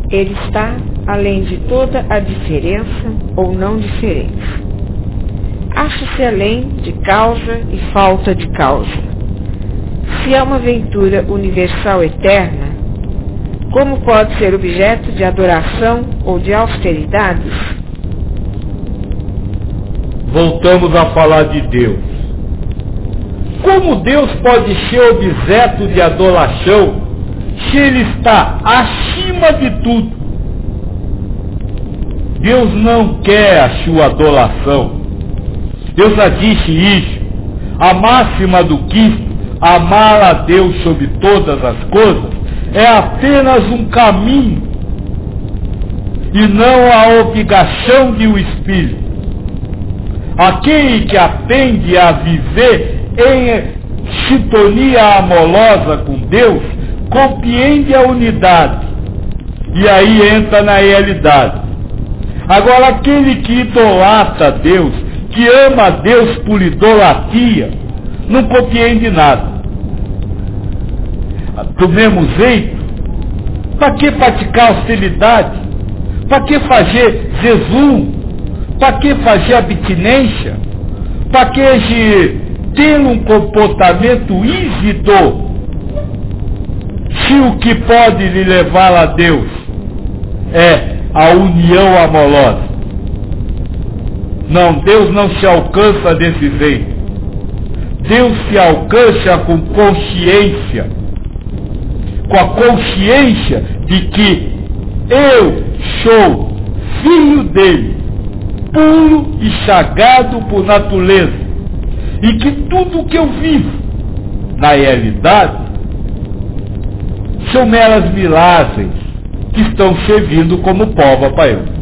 Ele está além de toda a diferença ou não diferença. Acha-se além de causa e falta de causa. Se é uma aventura universal eterna, como pode ser objeto de adoração ou de austeridades? Voltamos a falar de Deus. Como Deus pode ser objeto de adoração se Ele está acima de tudo? Deus não quer a sua adoração. Eu já disse isso. A máxima do Cristo, amar a Deus sobre todas as coisas, é apenas um caminho e não a obrigação de o Espírito. Aquele que aprende a viver em sintonia amorosa com Deus, compreende a unidade e aí entra na realidade. Agora, aquele que idolatra Deus, que ama a Deus por idolatria, não compreende nada. Do mesmo jeito, para que praticar austeridade? Para que fazer jejum? Para que fazer abstinência? Para que ter um comportamento rígido? Se o que pode lhe levar a Deus é a união amorosa. Não, Deus não se alcança desse jeito. Deus se alcança com consciência. Com a consciência de que eu sou filho dele, puro e sagrado por natureza, e que tudo que eu vivo, na realidade, são meras milagres que estão servindo como prova para eu.